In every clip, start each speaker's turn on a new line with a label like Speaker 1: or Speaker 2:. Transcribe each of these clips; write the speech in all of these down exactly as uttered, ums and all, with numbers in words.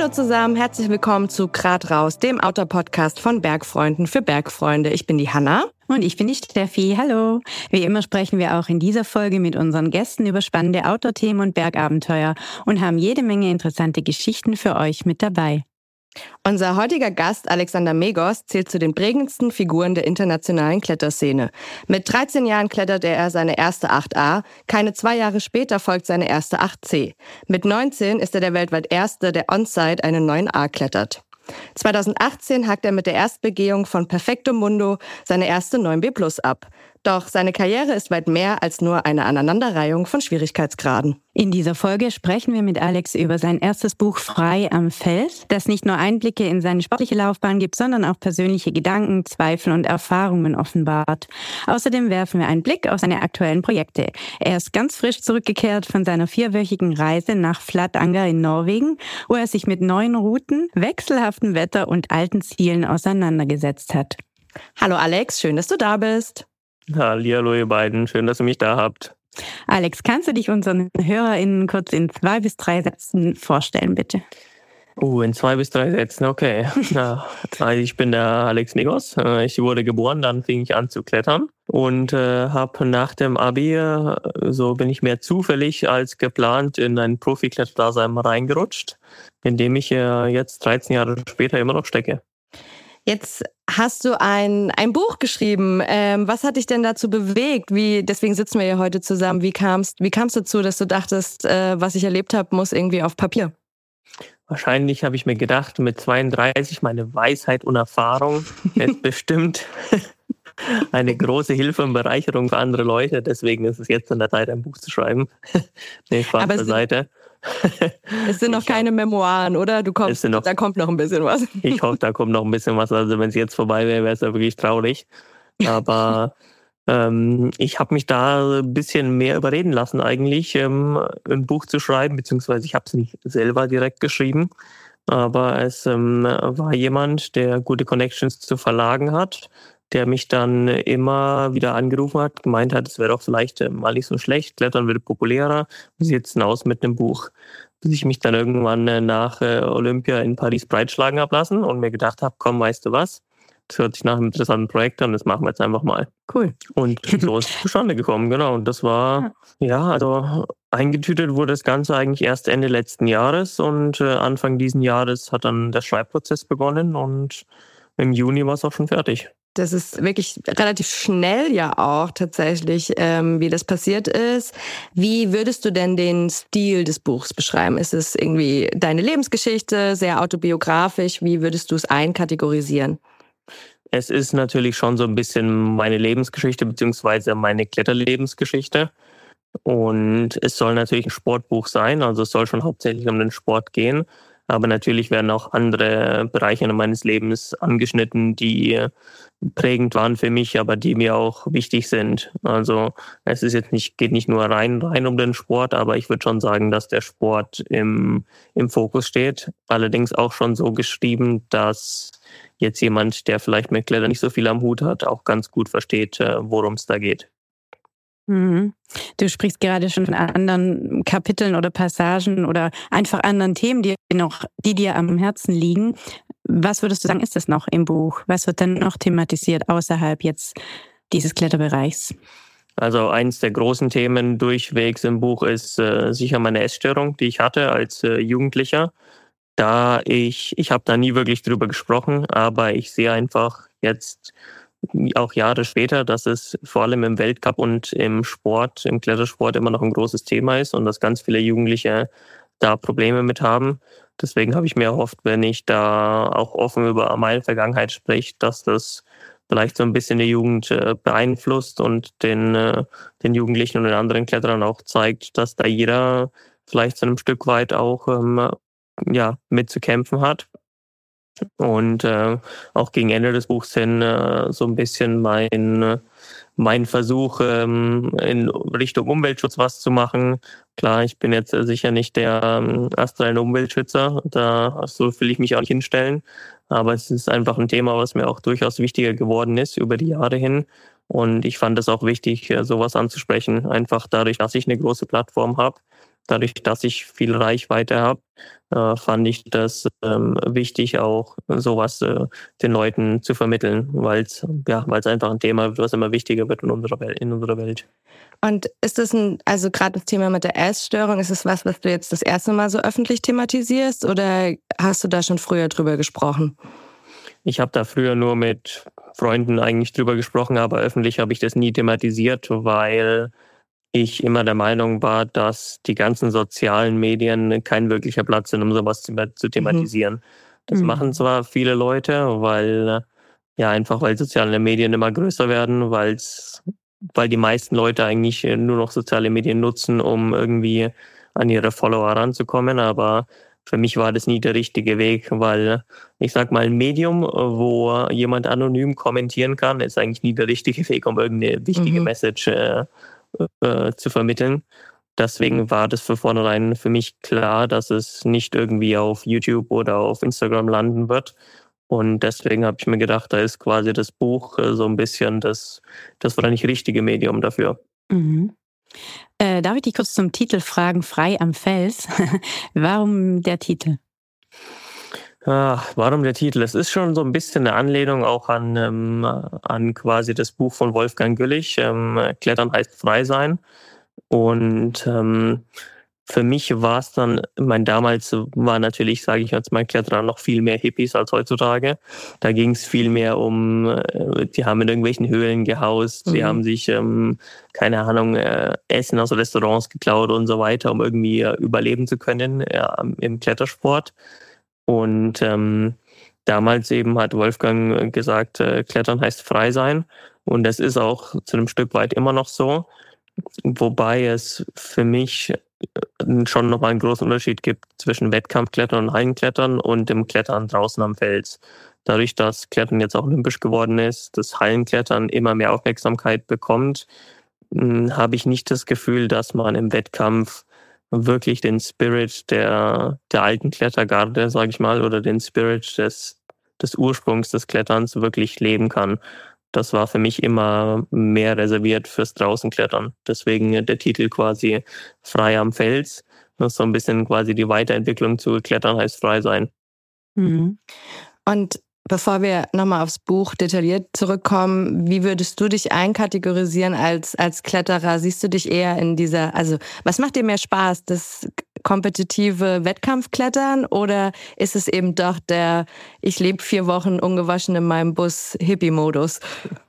Speaker 1: Hallo zusammen, herzlich willkommen zu Grad raus, dem Outdoor-Podcast von Bergfreunden für Bergfreunde. Ich bin die Hanna.
Speaker 2: Und ich bin die Steffi. Hallo. Wie immer sprechen wir auch in dieser Folge mit unseren Gästen über spannende Outdoor-Themen und Bergabenteuer und haben jede Menge interessante Geschichten für euch mit dabei.
Speaker 1: Unser heutiger Gast, Alexander Megos, zählt zu den prägendsten Figuren der internationalen Kletterszene. Mit dreizehn Jahren klettert er seine erste acht a, keine zwei Jahre später folgt seine erste acht c. Mit neunzehn ist er der weltweit Erste, der on-site einen neun a klettert. zweitausendachtzehn hakt er mit der Erstbegehung von Perfecto Mundo seine erste neun b plus ab. Doch seine Karriere ist weit mehr als nur eine Aneinanderreihung von Schwierigkeitsgraden.
Speaker 2: In dieser Folge sprechen wir mit Alex über sein erstes Buch Frei am Fels, das nicht nur Einblicke in seine sportliche Laufbahn gibt, sondern auch persönliche Gedanken, Zweifel und Erfahrungen offenbart. Außerdem werfen wir einen Blick auf seine aktuellen Projekte. Er ist ganz frisch zurückgekehrt von seiner vierwöchigen Reise nach Flatanger in Norwegen, wo er sich mit neuen Routen, wechselhaftem Wetter und alten Zielen auseinandergesetzt hat.
Speaker 1: Hallo Alex, schön, dass du da bist.
Speaker 3: Hallihallo ihr beiden, schön, dass ihr mich da habt.
Speaker 2: Alex, kannst du dich unseren HörerInnen kurz in zwei bis drei Sätzen vorstellen, bitte?
Speaker 3: Oh, in zwei bis drei Sätzen, okay. Na, also ich bin der Alex Megos. Ich wurde geboren, dann fing ich an zu klettern und äh, habe nach dem Abi, äh, so bin ich mehr zufällig als geplant in ein Profi-Kletterdasein reingerutscht, in dem ich äh, jetzt dreizehn Jahre später immer noch stecke.
Speaker 1: Jetzt hast du ein, ein Buch geschrieben. Ähm, was hat dich denn dazu bewegt? Wie, deswegen sitzen wir ja heute zusammen. Wie kamst, wie kamst du dazu, dass du dachtest, äh, was ich erlebt habe, muss irgendwie auf Papier?
Speaker 3: Wahrscheinlich habe ich mir gedacht, mit zweiunddreißig meine Weisheit und Erfahrung ist bestimmt eine große Hilfe und Bereicherung für andere Leute. Deswegen ist es jetzt an der Zeit, ein Buch zu schreiben. Nee, Spaß beiseite.
Speaker 1: Es sind noch ich keine Memoiren, oder? Du kommst, noch, da kommt noch ein bisschen was.
Speaker 3: Ich hoffe, da kommt noch ein bisschen was. Also wenn es jetzt vorbei wäre, wäre es ja wirklich traurig. Aber ähm, ich habe mich da ein bisschen mehr überreden lassen eigentlich, ähm, ein Buch zu schreiben, beziehungsweise ich habe es nicht selber direkt geschrieben. Aber es ähm, war jemand, der gute Connections zu Verlagen hat, der mich dann immer wieder angerufen hat, gemeint hat, es wäre doch vielleicht mal nicht so schlecht, Klettern wird populärer, wie sieht es denn aus mit einem Buch? Bis ich mich dann irgendwann nach Olympia in Paris breitschlagen habe lassen und mir gedacht habe, komm, weißt du was, das hört sich nach einem interessanten Projekt an, das machen wir jetzt einfach mal.
Speaker 2: Cool.
Speaker 3: Und so ist es zustande gekommen, genau. Und das war, ja, also eingetütet wurde das Ganze eigentlich erst Ende letzten Jahres und Anfang diesen Jahres hat dann der Schreibprozess begonnen und im Juni war es auch schon fertig.
Speaker 1: Das ist wirklich relativ schnell ja auch tatsächlich, ähm, wie das passiert ist. Wie würdest du denn den Stil des Buchs beschreiben? Ist es irgendwie deine Lebensgeschichte, sehr autobiografisch? Wie würdest du es einkategorisieren?
Speaker 3: Es ist natürlich schon so ein bisschen meine Lebensgeschichte beziehungsweise meine Kletterlebensgeschichte. Und es soll natürlich ein Sportbuch sein, also es soll schon hauptsächlich um den Sport gehen. Aber natürlich werden auch andere Bereiche meines Lebens angeschnitten, die prägend waren für mich, aber die mir auch wichtig sind. Also es ist jetzt nicht, geht nicht nur rein, rein um den Sport, aber ich würde schon sagen, dass der Sport im, im Fokus steht. Allerdings auch schon so geschrieben, dass jetzt jemand, der vielleicht mit Klettern nicht so viel am Hut hat, auch ganz gut versteht, worum es da geht.
Speaker 2: Du sprichst gerade schon von anderen Kapiteln oder Passagen oder einfach anderen Themen, die noch, die dir am Herzen liegen. Was würdest du sagen, ist das noch im Buch? Was wird denn noch thematisiert außerhalb jetzt dieses Kletterbereichs?
Speaker 3: Also eins der großen Themen durchwegs im Buch ist äh, sicher meine Essstörung, die ich hatte als äh, Jugendlicher. Da ich, ich habe da nie wirklich drüber gesprochen, aber ich sehe einfach jetzt auch Jahre später, dass es vor allem im Weltcup und im Sport, im Klettersport immer noch ein großes Thema ist und dass ganz viele Jugendliche da Probleme mit haben. Deswegen habe ich mir erhofft, wenn ich da auch offen über meine Vergangenheit spreche, dass das vielleicht so ein bisschen die Jugend beeinflusst und den, den Jugendlichen und den anderen Kletterern auch zeigt, dass da jeder vielleicht so ein Stück weit auch ähm, ja, mitzukämpfen hat. Und äh, auch gegen Ende des Buchs hin äh, so ein bisschen mein, mein Versuch, ähm, in Richtung Umweltschutz was zu machen. Klar, ich bin jetzt sicher nicht der ähm, astreine Umweltschützer, da so will ich mich auch nicht hinstellen. Aber es ist einfach ein Thema, was mir auch durchaus wichtiger geworden ist über die Jahre hin. Und ich fand es auch wichtig, sowas anzusprechen. Einfach dadurch, dass ich eine große Plattform habe, dadurch, dass ich viel Reichweite habe, äh, fand ich das ähm, wichtig, auch sowas äh, den Leuten zu vermitteln, weil es ja, weil es einfach ein Thema wird, was immer wichtiger wird in unserer Welt. In unserer Welt.
Speaker 1: Und ist das ein, also gerade das Thema mit der Essstörung, ist es was, was du jetzt das erste Mal so öffentlich thematisierst oder hast du da schon früher drüber gesprochen?
Speaker 3: Ich habe da früher nur mit Freunden eigentlich drüber gesprochen, aber öffentlich habe ich das nie thematisiert, weil ich immer der Meinung war, dass die ganzen sozialen Medien kein wirklicher Platz sind, um sowas zu, zu thematisieren. Mhm. Das mhm. machen zwar viele Leute, weil ja einfach weil soziale Medien immer größer werden, weil's, weil die meisten Leute eigentlich nur noch soziale Medien nutzen, um irgendwie an ihre Follower ranzukommen, aber für mich war das nie der richtige Weg, weil ich sag mal, ein Medium, wo jemand anonym kommentieren kann, ist eigentlich nie der richtige Weg, um irgendeine wichtige mhm. Message äh, äh, zu vermitteln. Deswegen war das von vornherein für mich klar, dass es nicht irgendwie auf YouTube oder auf Instagram landen wird. Und deswegen habe ich mir gedacht, da ist quasi das Buch äh, so ein bisschen das, das wahrscheinlich richtige Medium dafür.
Speaker 2: Mhm. Äh, darf ich dich kurz zum Titel fragen, Frei am Fels? Warum der Titel?
Speaker 3: Ah, warum der Titel? Es ist schon so ein bisschen eine Anlehnung auch an, ähm, an quasi das Buch von Wolfgang Güllich, ähm, Klettern heißt frei sein. Und ähm, für mich war es dann, mein damals war natürlich, sage ich jetzt mal, Kletterer noch viel mehr Hippies als heutzutage. Da ging es viel mehr um, äh, die haben in irgendwelchen Höhlen gehaust, mhm. die haben sich, ähm, keine Ahnung, äh, Essen aus Restaurants geklaut und so weiter, um irgendwie äh, überleben zu können äh, im Klettersport. Und ähm, damals eben hat Wolfgang gesagt, äh, Klettern heißt frei sein. Und das ist auch zu einem Stück weit immer noch so. Wobei es für mich schon nochmal einen großen Unterschied gibt zwischen Wettkampfklettern und Hallenklettern und dem Klettern draußen am Fels. Dadurch, dass Klettern jetzt auch olympisch geworden ist, das Hallenklettern immer mehr Aufmerksamkeit bekommt, habe ich nicht das Gefühl, dass man im Wettkampf wirklich den Spirit der, der alten Klettergarde, sage ich mal, oder den Spirit des, des Ursprungs des Kletterns wirklich leben kann. Das war für mich immer mehr reserviert fürs Draußenklettern. Deswegen der Titel quasi Frei am Fels. Das ist so ein bisschen quasi die Weiterentwicklung zu Klettern heißt frei sein.
Speaker 1: Mhm. Und bevor wir nochmal aufs Buch detailliert zurückkommen, wie würdest du dich einkategorisieren als, als Kletterer? Siehst du dich eher in dieser, also was macht dir mehr Spaß, das kompetitive Wettkampfklettern oder ist es eben doch der, ich lebe vier Wochen ungewaschen in meinem Bus Hippie-Modus?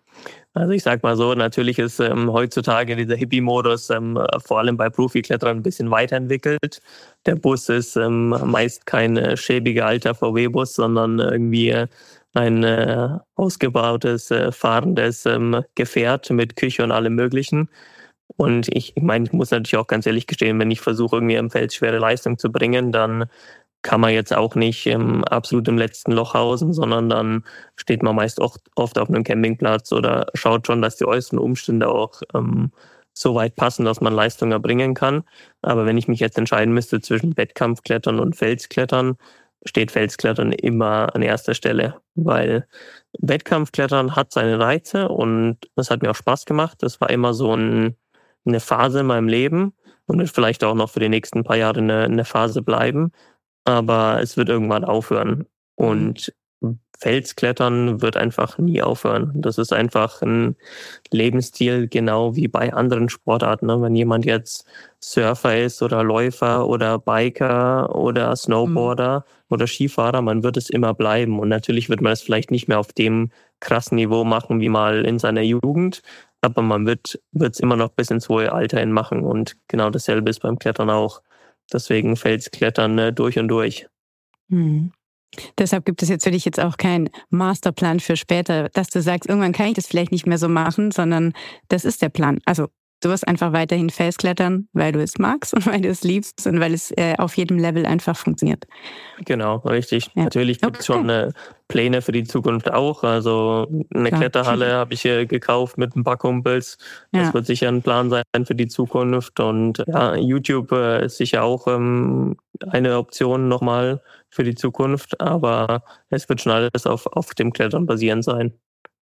Speaker 3: Also ich sag mal so, natürlich ist ähm, heutzutage dieser Hippie-Modus ähm, vor allem bei Profiklettern ein bisschen weiterentwickelt. Der Bus ist ähm, meist kein äh, schäbiger alter V W-Bus, sondern irgendwie ein äh, ausgebautes, äh, fahrendes ähm, Gefährt mit Küche und allem Möglichen. Und ich, ich meine, ich muss natürlich auch ganz ehrlich gestehen, wenn ich versuche, irgendwie im Feld schwere Leistung zu bringen, dann kann man jetzt auch nicht ähm, absolut im letzten Loch hausen, sondern dann steht man meist oft, oft auf einem Campingplatz oder schaut schon, dass die äußeren Umstände auch ähm, so weit passen, dass man Leistung erbringen kann. Aber wenn ich mich jetzt entscheiden müsste zwischen Wettkampfklettern und Felsklettern, steht Felsklettern immer an erster Stelle, weil Wettkampfklettern hat seine Reize und das hat mir auch Spaß gemacht. Das war immer so ein eine Phase in meinem Leben und wird vielleicht auch noch für die nächsten paar Jahre eine, eine Phase bleiben, aber es wird irgendwann aufhören und Felsklettern wird einfach nie aufhören. Das ist einfach ein Lebensstil, genau wie bei anderen Sportarten. Wenn jemand jetzt Surfer ist oder Läufer oder Biker oder Snowboarder mhm. oder Skifahrer, man wird es immer bleiben und natürlich wird man es vielleicht nicht mehr auf dem krassen Niveau machen wie mal in seiner Jugend, aber man wird es immer noch bis ins hohe Alter hin machen und genau dasselbe ist beim Klettern auch. Deswegen Felsklettern äh, durch und durch.
Speaker 2: Hm. Deshalb gibt es jetzt für dich jetzt auch keinen Masterplan für später, dass du sagst, irgendwann kann ich das vielleicht nicht mehr so machen, sondern das ist der Plan. Also du wirst einfach weiterhin Felsklettern, weil du es magst und weil du es liebst und weil es äh, auf jedem Level einfach funktioniert.
Speaker 3: Genau, richtig. Ja. Natürlich gibt es okay. schon äh, Pläne für die Zukunft auch. Also eine Klar. Kletterhalle habe ich hier gekauft mit ein paar Kumpels. Das ja. wird sicher ein Plan sein für die Zukunft. Und ja, YouTube äh, ist sicher auch ähm, eine Option nochmal für die Zukunft. Aber es wird schon alles auf, auf dem Klettern basierend sein.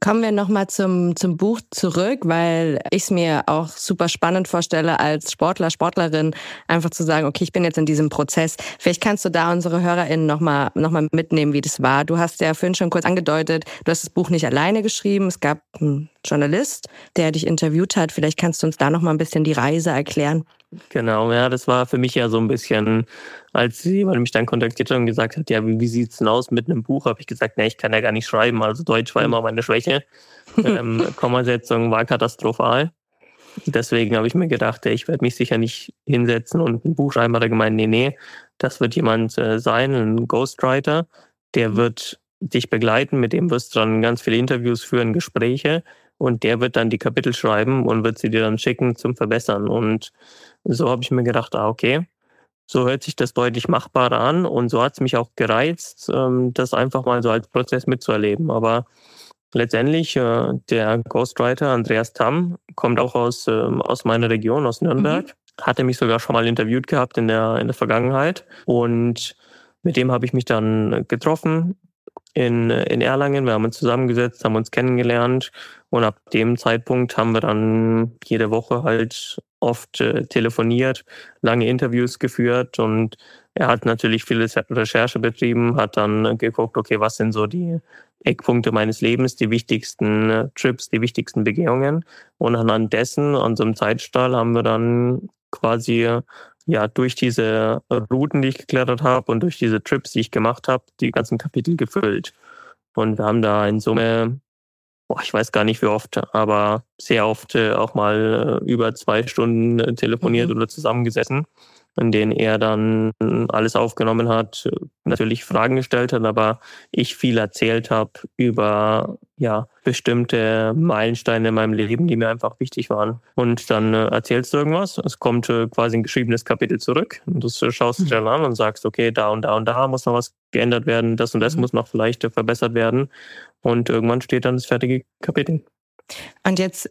Speaker 1: Kommen wir nochmal zum, zum Buch zurück, weil ich es mir auch super spannend vorstelle, als Sportler, Sportlerin einfach zu sagen, okay, ich bin jetzt in diesem Prozess. Vielleicht kannst du da unsere HörerInnen nochmal noch mal mitnehmen, wie das war. Du hast ja vorhin schon kurz angedeutet, du hast das Buch nicht alleine geschrieben. Es gab einen Journalist, der dich interviewt hat. Vielleicht kannst du uns da nochmal ein bisschen die Reise erklären.
Speaker 3: Genau, ja, das war für mich ja so ein bisschen, als jemand mich dann kontaktiert hat und gesagt hat, ja, wie, wie sieht's denn aus mit einem Buch, habe ich gesagt, nee, ich kann ja gar nicht schreiben, also Deutsch war immer meine Schwäche. ähm, Kommasetzung war katastrophal. Deswegen habe ich mir gedacht, ich werde mich sicher nicht hinsetzen und ein Buch schreiben. Hat er gemeint, nee, nee, das wird jemand äh, sein, ein Ghostwriter, der wird dich begleiten, mit dem wirst du dann ganz viele Interviews führen, Gespräche und der wird dann die Kapitel schreiben und wird sie dir dann schicken zum Verbessern. Und so habe ich mir gedacht, ah, okay, so hört sich das deutlich machbarer an und so hat es mich auch gereizt, ähm, das einfach mal so als Prozess mitzuerleben. Aber letztendlich, äh, der Ghostwriter Andreas Tamm kommt auch aus, ähm, aus meiner Region, aus Nürnberg, mhm. hatte mich sogar schon mal interviewt gehabt in der, in der Vergangenheit und mit dem habe ich mich dann getroffen in, in Erlangen. Wir haben uns zusammengesetzt, haben uns kennengelernt und ab dem Zeitpunkt haben wir dann jede Woche halt oft äh, telefoniert, lange Interviews geführt und er hat natürlich viel Recherche betrieben, hat dann geguckt, okay, was sind so die Eckpunkte meines Lebens, die wichtigsten äh, Trips, die wichtigsten Begehungen und anhand dessen, an so einem Zeitstrahl, haben wir dann quasi ja durch diese Routen, die ich geklettert habe und durch diese Trips, die ich gemacht habe, die ganzen Kapitel gefüllt. Und wir haben da in Summe, boah, ich weiß gar nicht wie oft, aber sehr oft äh, auch mal äh, über zwei Stunden äh, telefoniert mhm. oder zusammengesessen, in denen er dann alles aufgenommen hat, natürlich Fragen gestellt hat, aber ich viel erzählt habe über ja bestimmte Meilensteine in meinem Leben, die mir einfach wichtig waren. Und dann äh, erzählst du irgendwas, es kommt äh, quasi ein geschriebenes Kapitel zurück und das äh, schaust du dir dann an und sagst, okay, da und da und da muss noch was geändert werden, das und das mhm. muss noch vielleicht äh, verbessert werden und irgendwann steht dann das fertige Kapitel.
Speaker 1: Und jetzt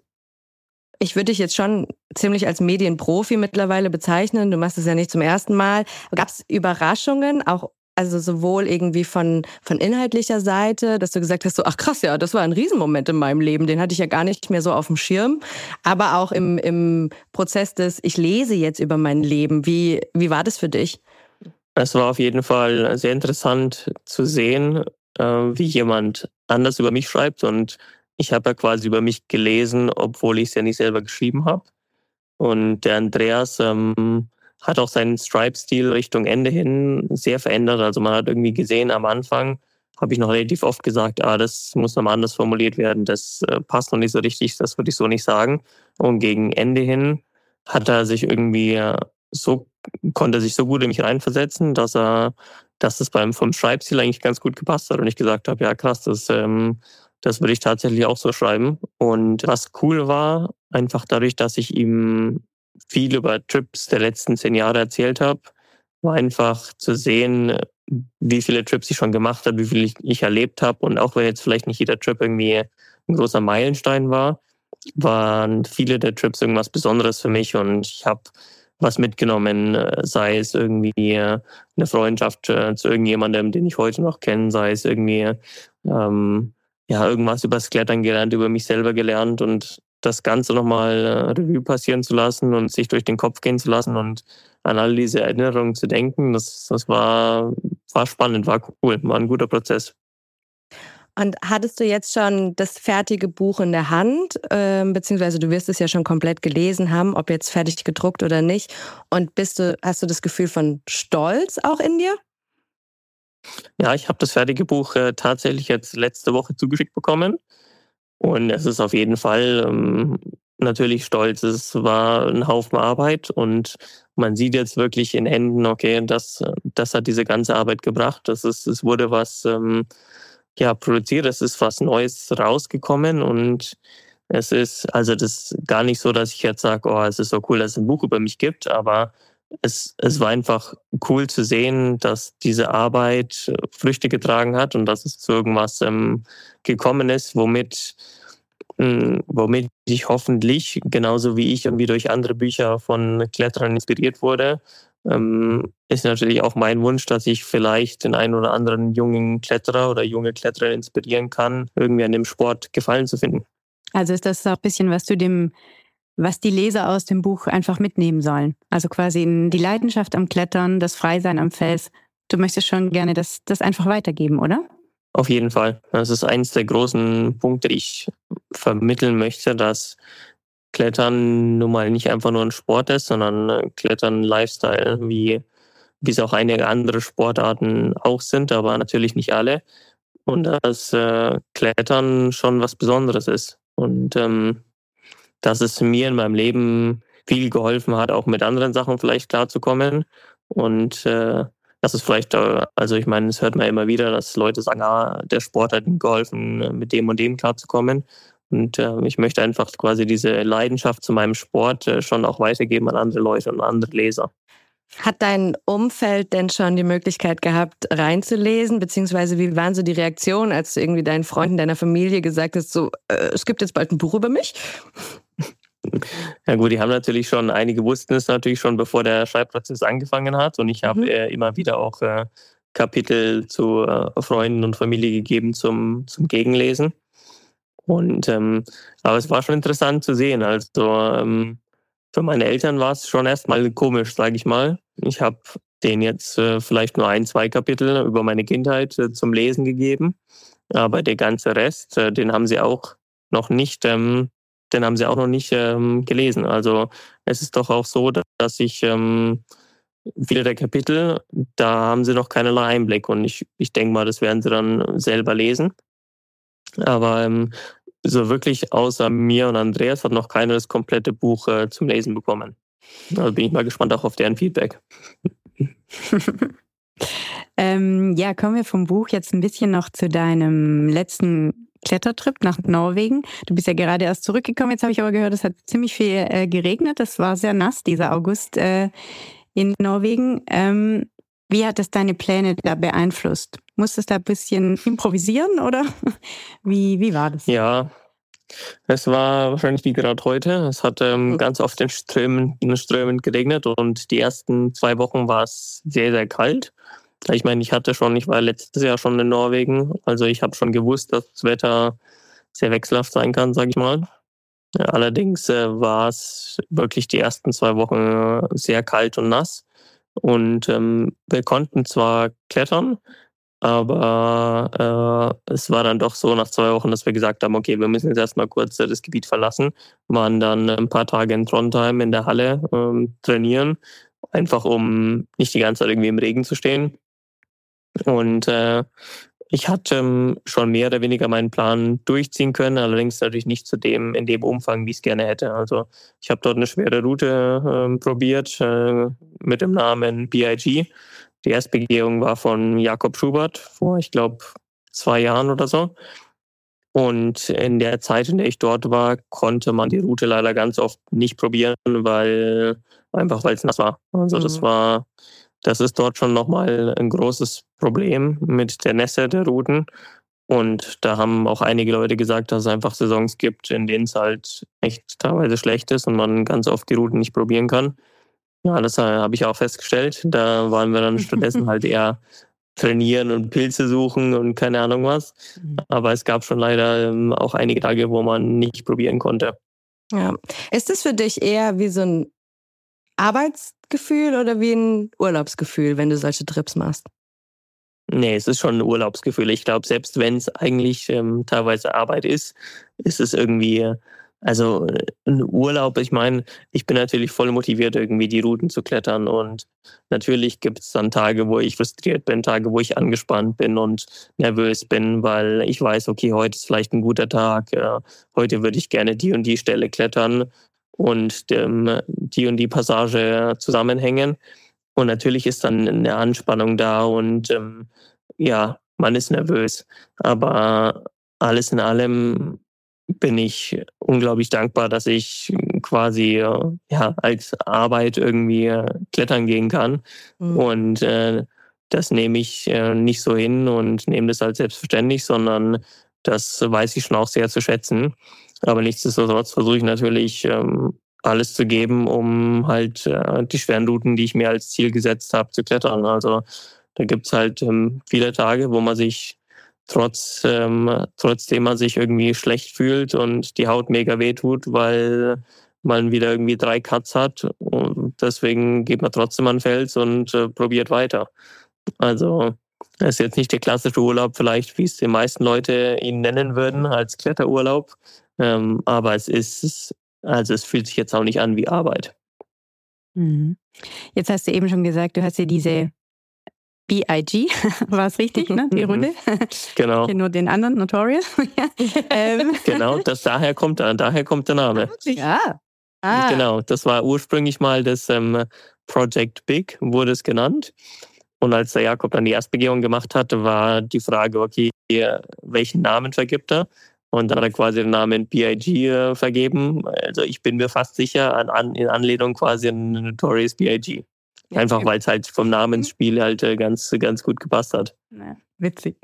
Speaker 1: Ich würde dich jetzt schon ziemlich als Medienprofi mittlerweile bezeichnen. Du machst es ja nicht zum ersten Mal. Gab es Überraschungen, auch also sowohl irgendwie von, von inhaltlicher Seite, dass du gesagt hast, so, ach krass, ja, das war ein Riesenmoment in meinem Leben, den hatte ich ja gar nicht mehr so auf dem Schirm, aber auch im, im Prozess des, ich lese jetzt über mein Leben. Wie, wie war das für dich?
Speaker 3: Es war auf jeden Fall sehr interessant zu sehen, wie jemand anders über mich schreibt und ich habe ja quasi über mich gelesen, obwohl ich es ja nicht selber geschrieben habe. Und der Andreas ähm, hat auch seinen Stripe-Stil Richtung Ende hin sehr verändert. Also man hat irgendwie gesehen, am Anfang habe ich noch relativ oft gesagt, ah, das muss nochmal anders formuliert werden, das äh, passt noch nicht so richtig, das würde ich so nicht sagen. Und gegen Ende hin hat er sich irgendwie so, konnte er sich so gut in mich reinversetzen, dass er, dass es beim vom Schreibstil eigentlich ganz gut gepasst hat und ich gesagt habe, ja krass, das ähm, Das würde ich tatsächlich auch so schreiben. Und was cool war, einfach dadurch, dass ich ihm viel über Trips der letzten zehn Jahre erzählt habe, war einfach zu sehen, wie viele Trips ich schon gemacht habe, wie viel ich, ich erlebt habe. Und auch wenn jetzt vielleicht nicht jeder Trip irgendwie ein großer Meilenstein war, waren viele der Trips irgendwas Besonderes für mich. Und ich habe was mitgenommen, sei es irgendwie eine Freundschaft zu irgendjemandem, den ich heute noch kenne, sei es irgendwie ähm, ja, irgendwas über das Klettern gelernt, über mich selber gelernt und das Ganze nochmal äh, Revue passieren zu lassen und sich durch den Kopf gehen zu lassen und an all diese Erinnerungen zu denken, das, das war, war spannend, war cool, war ein guter Prozess.
Speaker 1: Und hattest du jetzt schon das fertige Buch in der Hand, äh, beziehungsweise du wirst es ja schon komplett gelesen haben, ob jetzt fertig gedruckt oder nicht, und bist du, hast du das Gefühl von Stolz auch in dir?
Speaker 3: Ja, ich habe das fertige Buch äh, tatsächlich jetzt letzte Woche zugeschickt bekommen und es ist auf jeden Fall ähm, natürlich stolz. Es war ein Haufen Arbeit und man sieht jetzt wirklich in Händen, okay, das, das hat diese ganze Arbeit gebracht. Das ist, es wurde was ähm, ja, produziert, es ist was Neues rausgekommen und es ist also das gar nicht so, dass ich jetzt sage, oh, es ist so cool, dass es ein Buch über mich gibt, aber Es, es war einfach cool zu sehen, dass diese Arbeit Früchte getragen hat und dass es zu irgendwas ähm, gekommen ist, womit, mh, womit ich hoffentlich, genauso wie ich irgendwie durch andere Bücher von Kletterern inspiriert wurde, ähm, ist natürlich auch mein Wunsch, dass ich vielleicht den einen oder anderen jungen Kletterer oder junge Kletterer inspirieren kann, irgendwie an dem Sport Gefallen zu finden.
Speaker 2: Also ist das auch ein bisschen, was du dem, was die Leser aus dem Buch einfach mitnehmen sollen? Also quasi die Leidenschaft am Klettern, das Freisein am Fels. Du möchtest schon gerne das, das einfach weitergeben, oder?
Speaker 3: Auf jeden Fall. Das ist eins der großen Punkte, die ich vermitteln möchte, dass Klettern nun mal nicht einfach nur ein Sport ist, sondern Klettern Lifestyle, wie, wie es auch einige andere Sportarten auch sind, aber natürlich nicht alle. Und dass äh, Klettern schon was Besonderes ist. Und ähm, dass es mir in meinem Leben viel geholfen hat, auch mit anderen Sachen vielleicht klarzukommen. Und äh, das ist vielleicht, äh, also ich meine, es hört man immer wieder, dass Leute sagen, ah, der Sport hat ihnen geholfen, mit dem und dem klarzukommen. Und äh, ich möchte einfach quasi diese Leidenschaft zu meinem Sport äh, schon auch weitergeben an andere Leute und andere Leser.
Speaker 1: Hat dein Umfeld denn schon die Möglichkeit gehabt, reinzulesen? Beziehungsweise wie waren so die Reaktionen, als du irgendwie deinen Freunden, deiner Familie gesagt hast, so, äh, es gibt jetzt bald ein Buch über mich?
Speaker 3: Ja gut, die haben natürlich schon, einige wussten es natürlich schon, bevor der Schreibprozess angefangen hat. Und ich habe mhm. äh, immer wieder auch äh, Kapitel zu äh, Freunden und Familie gegeben zum, zum Gegenlesen. Und ähm, aber es war schon interessant zu sehen. Also ähm, für meine Eltern war es schon erstmal komisch, sage ich mal. Ich habe denen jetzt äh, vielleicht nur ein, zwei Kapitel über meine Kindheit äh, zum Lesen gegeben. Aber der ganze Rest, äh, den haben sie auch noch nicht, ähm, den haben sie auch noch nicht ähm, gelesen. Also es ist doch auch so, dass ich ähm, viele der Kapitel, da haben sie noch keinerlei Einblick. Und ich, ich denke mal, das werden sie dann selber lesen. Aber ähm, so wirklich außer mir und Andreas hat noch keiner das komplette Buch äh, zum Lesen bekommen. Also bin ich mal gespannt auch auf deren Feedback.
Speaker 2: ähm, ja, kommen wir vom Buch jetzt ein bisschen noch zu deinem letzten Klettertrip nach Norwegen. Du bist ja gerade erst zurückgekommen. Jetzt habe ich aber gehört, es hat ziemlich viel äh, geregnet. Es war sehr nass, dieser August äh, in Norwegen. Ähm, Wie hat es deine Pläne da beeinflusst? Musstest du da ein bisschen improvisieren oder wie, wie war das?
Speaker 3: Ja, es war wahrscheinlich wie gerade heute. Es hat ähm, ganz oft in Strömen, in Strömen geregnet und die ersten zwei Wochen war es sehr, sehr kalt. Ich meine, ich hatte schon, ich war letztes Jahr schon in Norwegen, also ich habe schon gewusst, dass das Wetter sehr wechselhaft sein kann, sage ich mal. Ja, allerdings äh, war es wirklich die ersten zwei Wochen sehr kalt und nass. Und ähm, wir konnten zwar klettern, aber äh, es war dann doch so nach zwei Wochen, dass wir gesagt haben, okay, wir müssen jetzt erstmal kurz äh, das Gebiet verlassen. Waren dann ein paar Tage in Trondheim in der Halle ähm, trainieren, einfach um nicht die ganze Zeit irgendwie im Regen zu stehen. Und äh, ich hatte ähm, schon mehr oder weniger meinen Plan durchziehen können, allerdings natürlich nicht zu dem, in dem Umfang, wie ich es gerne hätte. Also ich habe dort eine schwere Route äh, probiert äh, mit dem Namen B I G. Die Erstbegehung war von Jakob Schubert vor, ich glaube, zwei Jahren oder so. Und in der Zeit, in der ich dort war, konnte man die Route leider ganz oft nicht probieren, weil einfach weil es nass war. Also das war, das ist dort schon nochmal ein großes Problem mit der Nässe der Routen. Und da haben auch einige Leute gesagt, dass es einfach Saisons gibt, in denen es halt echt teilweise schlecht ist und man ganz oft die Routen nicht probieren kann. Ja, das habe ich auch festgestellt. Da waren wir dann stattdessen halt eher trainieren und Pilze suchen und keine Ahnung was. Aber es gab schon leider auch einige Tage, wo man nicht probieren konnte.
Speaker 1: Ja. Ist es für dich eher wie so ein Arbeitsgefühl oder wie ein Urlaubsgefühl, wenn du solche Trips machst?
Speaker 3: Nee, es ist schon ein Urlaubsgefühl. Ich glaube, selbst wenn es eigentlich ähm, teilweise Arbeit ist, ist es irgendwie, also ein Urlaub, ich meine, ich bin natürlich voll motiviert, irgendwie die Routen zu klettern und natürlich gibt es dann Tage, wo ich frustriert bin, Tage, wo ich angespannt bin und nervös bin, weil ich weiß, okay, heute ist vielleicht ein guter Tag, ja, heute würde ich gerne die und die Stelle klettern und ähm, die und die Passage zusammenhängen. Und natürlich ist dann eine Anspannung da und ähm, ja, man ist nervös. Aber alles in allem bin ich unglaublich dankbar, dass ich quasi äh, ja als Arbeit irgendwie äh, klettern gehen kann. Mhm. Und äh, das nehme ich äh, nicht so hin und nehme das als selbstverständlich, sondern das weiß ich schon auch sehr zu schätzen. Aber nichtsdestotrotz versuche ich natürlich ähm, alles zu geben, um halt äh, die schweren Routen, die ich mir als Ziel gesetzt habe, zu klettern. Also da gibt's halt ähm, viele Tage, wo man sich trotz ähm, trotzdem man sich irgendwie schlecht fühlt und die Haut mega wehtut, weil man wieder irgendwie drei Cuts hat. Und deswegen geht man trotzdem an den Fels und äh, probiert weiter. Also das ist jetzt nicht der klassische Urlaub, vielleicht wie es die meisten Leute ihn nennen würden, als Kletterurlaub. Ähm, aber es ist, also es fühlt sich jetzt auch nicht an wie Arbeit.
Speaker 2: Mhm. Jetzt hast du eben schon gesagt, du hast dir diese B I G, war es richtig, ne? Die Runde?
Speaker 3: Genau.
Speaker 2: Ich kenne nur den anderen, Notorious. ähm.
Speaker 3: Genau, das daher kommt, daher kommt der Name.
Speaker 1: Ja. Ah.
Speaker 3: Genau, das war ursprünglich mal das ähm, Project Big, wurde es genannt. Und als der Jakob dann die Erstbegehung gemacht hatte, war die Frage, okay, welchen Namen vergibt er? Und dann hat er quasi den Namen B I G äh, vergeben. Also ich bin mir fast sicher, an, an, in Anlehnung quasi an Notorious B I G. Einfach weil es halt vom Namensspiel halt äh, ganz, ganz gut gepasst hat.
Speaker 2: Na, witzig.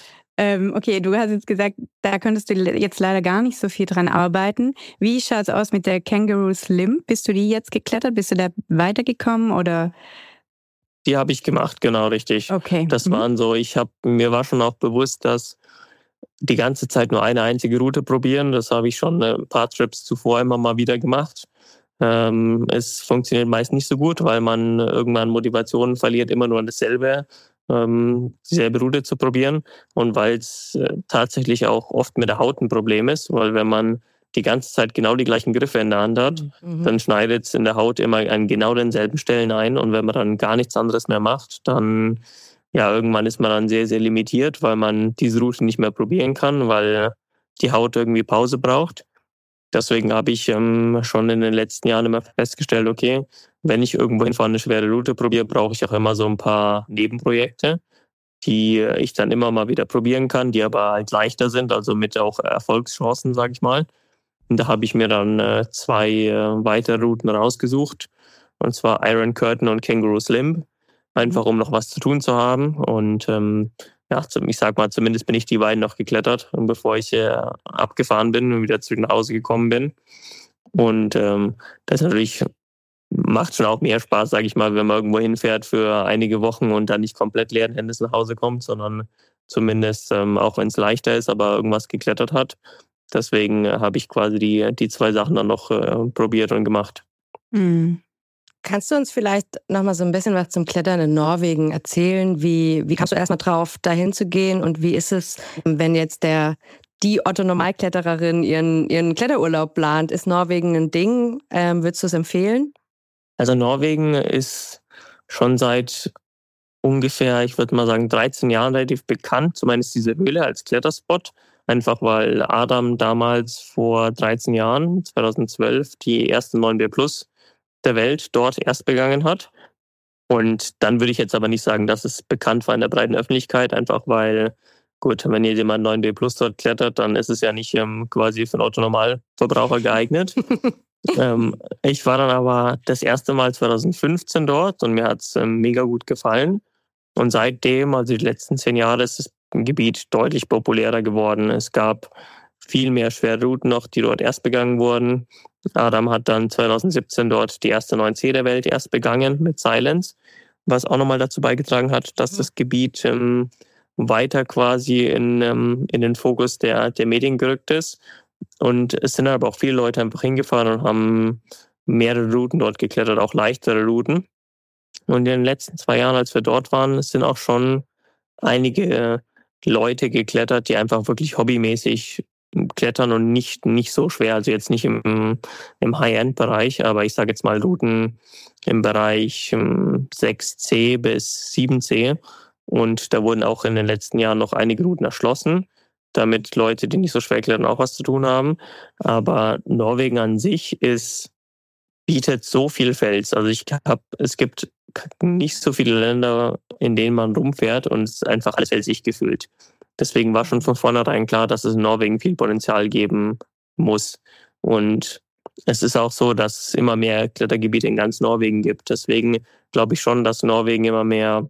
Speaker 2: Ähm, okay, du hast jetzt gesagt, da könntest du jetzt leider gar nicht so viel dran arbeiten. Wie schaut es aus mit der Kangaroo Slim? Bist du die jetzt geklettert? Bist du da weitergekommen oder?
Speaker 3: Die habe ich gemacht, genau, richtig.
Speaker 2: Okay.
Speaker 3: Das
Speaker 2: mhm.
Speaker 3: waren so, ich habe, mir war schon auch bewusst, dass die ganze Zeit nur eine einzige Route probieren. Das habe ich schon ein paar Trips zuvor immer mal wieder gemacht. Ähm, es funktioniert meist nicht so gut, weil man irgendwann Motivation verliert, immer nur dasselbe, ähm, dieselbe Route zu probieren. Und weil es äh, tatsächlich auch oft mit der Haut ein Problem ist, weil wenn man die ganze Zeit genau die gleichen Griffe in der Hand hat, mhm. dann schneidet es in der Haut immer an genau denselben Stellen ein. Und wenn man dann gar nichts anderes mehr macht, dann ja, irgendwann ist man dann sehr, sehr limitiert, weil man diese Route nicht mehr probieren kann, weil die Haut irgendwie Pause braucht. Deswegen habe ich ähm, schon in den letzten Jahren immer festgestellt, okay, wenn ich irgendwo hinfahre eine schwere Route probiere, brauche ich auch immer so ein paar Nebenprojekte, die ich dann immer mal wieder probieren kann, die aber halt leichter sind, also mit auch Erfolgschancen, sage ich mal. Und da habe ich mir dann äh, zwei äh, weitere Routen rausgesucht, und zwar Iron Curtain und Kangaroo Slim, einfach um noch was zu tun zu haben. Und ähm, ja, ich sag mal, zumindest bin ich die beiden noch geklettert, bevor ich äh, abgefahren bin und wieder zurück nach Hause gekommen bin. Und ähm, das natürlich macht schon auch mehr Spaß, sage ich mal, wenn man irgendwo hinfährt für einige Wochen und dann nicht komplett leeren Händes nach Hause kommt, sondern zumindest, ähm, auch wenn es leichter ist, aber irgendwas geklettert hat. Deswegen äh, habe ich quasi die, die zwei Sachen dann noch äh, probiert und gemacht.
Speaker 2: Mhm.
Speaker 1: Kannst du uns vielleicht noch mal so ein bisschen was zum Klettern in Norwegen erzählen? Wie, wie kamst du erstmal drauf, dahin zu gehen? Und wie ist es, wenn jetzt der, die Otto-Normalklettererin ihren, ihren Kletterurlaub plant? Ist Norwegen ein Ding? Ähm, würdest du es empfehlen?
Speaker 3: Also Norwegen ist schon seit ungefähr, ich würde mal sagen, dreizehn Jahren relativ bekannt, zumindest diese Höhle als Kletterspot. Einfach weil Adam damals vor dreizehn Jahren, zweitausendzwölf, die ersten neun B Plus der Welt dort erst begangen hat. Und dann würde ich jetzt aber nicht sagen, dass es bekannt war in der breiten Öffentlichkeit, einfach weil, gut, wenn jemand neun B Plus dort klettert, dann ist es ja nicht ähm, quasi für einen Autonormalverbraucher geeignet. ähm, ich war dann aber das erste Mal zweitausendfünfzehn dort und mir hat es ähm, mega gut gefallen. Und seitdem, also die letzten zehn Jahre, ist das Gebiet deutlich populärer geworden. Es gab viel mehr schwere Routen noch, die dort erst begangen wurden. Adam hat dann zweitausendsiebzehn dort die erste neun C der Welt erst begangen mit Silence, was auch nochmal dazu beigetragen hat, dass das Gebiet ähm, weiter quasi in, ähm, in den Fokus der, der Medien gerückt ist. Und es sind aber auch viele Leute einfach hingefahren und haben mehrere Routen dort geklettert, auch leichtere Routen. Und in den letzten zwei Jahren, als wir dort waren, sind auch schon einige Leute geklettert, die einfach wirklich hobbymäßig klettern und nicht, nicht so schwer, also jetzt nicht im, im High-End-Bereich, aber ich sage jetzt mal Routen im Bereich sechs C bis sieben C. Und da wurden auch in den letzten Jahren noch einige Routen erschlossen, damit Leute, die nicht so schwer klettern, auch was zu tun haben. Aber Norwegen an sich ist, bietet so viel Fels. Also ich habe, es gibt nicht so viele Länder, in denen man rumfährt und es ist einfach alles felsig gefühlt. Deswegen war schon von vornherein klar, dass es in Norwegen viel Potenzial geben muss. Und es ist auch so, dass es immer mehr Klettergebiete in ganz Norwegen gibt. Deswegen glaube ich schon, dass Norwegen immer mehr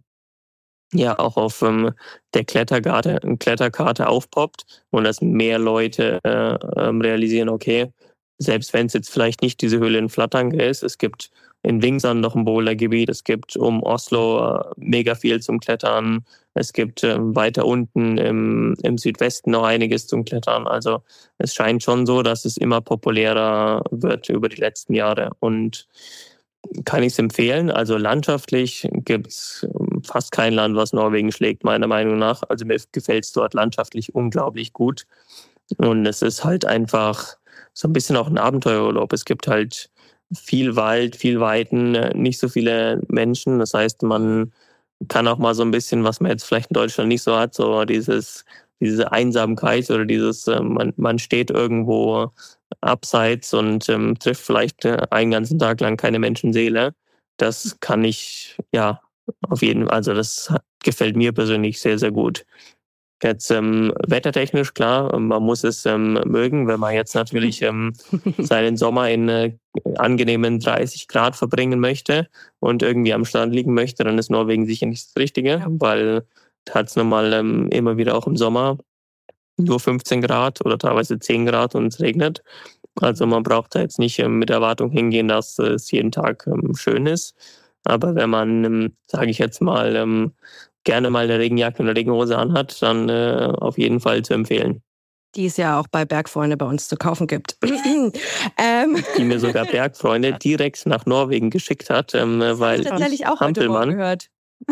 Speaker 3: ja auch auf ähm, der Kletterkarte, Kletterkarte aufpoppt und dass mehr Leute äh, realisieren, okay, selbst wenn es jetzt vielleicht nicht diese Höhle in Flatanger ist, es gibt in Vingsand noch ein Bouldergebiet, es gibt um Oslo äh, mega viel zum Klettern, es gibt äh, weiter unten im, im Südwesten noch einiges zum Klettern. Also es scheint schon so, dass es immer populärer wird über die letzten Jahre und kann ich es empfehlen. Also landschaftlich gibt es fast kein Land, was Norwegen schlägt, meiner Meinung nach. Also mir gefällt es dort landschaftlich unglaublich gut und es ist halt einfach so ein bisschen auch ein Abenteuerurlaub. Es gibt halt viel Wald, viel Weiten, nicht so viele Menschen. Das heißt, man kann auch mal so ein bisschen, was man jetzt vielleicht in Deutschland nicht so hat, so dieses, diese Einsamkeit oder dieses, man, man steht irgendwo abseits und ähm, trifft vielleicht einen ganzen Tag lang keine Menschenseele. Das kann ich, ja, auf jeden Fall, also das gefällt mir persönlich sehr, sehr gut. Jetzt ähm, wettertechnisch, klar, man muss es ähm, mögen, wenn man jetzt natürlich ähm, seinen Sommer in äh, angenehmen dreißig Grad verbringen möchte und irgendwie am Strand liegen möchte, dann ist Norwegen sicher nicht das Richtige, ja. Weil da hat es normal ähm, immer wieder auch im Sommer nur fünfzehn Grad oder teilweise zehn Grad und es regnet. Also man braucht da jetzt nicht ähm, mit Erwartung hingehen, dass äh, es jeden Tag ähm, schön ist. Aber wenn man, ähm, sage ich jetzt mal, ähm, gerne mal eine Regenjacke und eine Regenhose anhat, dann äh, auf jeden Fall zu empfehlen.
Speaker 1: Die es ja auch bei Bergfreunde bei uns zu kaufen gibt. ähm.
Speaker 3: Die mir sogar Bergfreunde direkt nach Norwegen geschickt hat, ähm, weil
Speaker 1: ich tatsächlich auch heute Morgen gehört.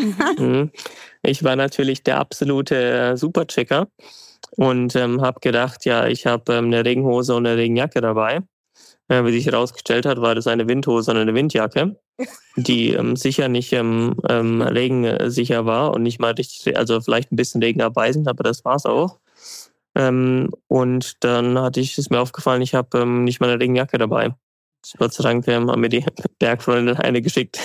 Speaker 3: Ich war natürlich der absolute äh, Superchecker und ähm, habe gedacht, ja, ich habe ähm, eine Regenhose und eine Regenjacke dabei. Äh, wie sich herausgestellt hat, war das eine Windhose und eine Windjacke, die ähm, sicher nicht ähm, ähm, regensicher war und nicht mal richtig, also vielleicht ein bisschen regenabweisend, aber das war's auch. Ähm, und dann hatte ich, ist mir aufgefallen, ich habe ähm, nicht mal eine Regenjacke dabei. Gott sei Dank ähm, haben mir die Bergfreundin eine geschickt.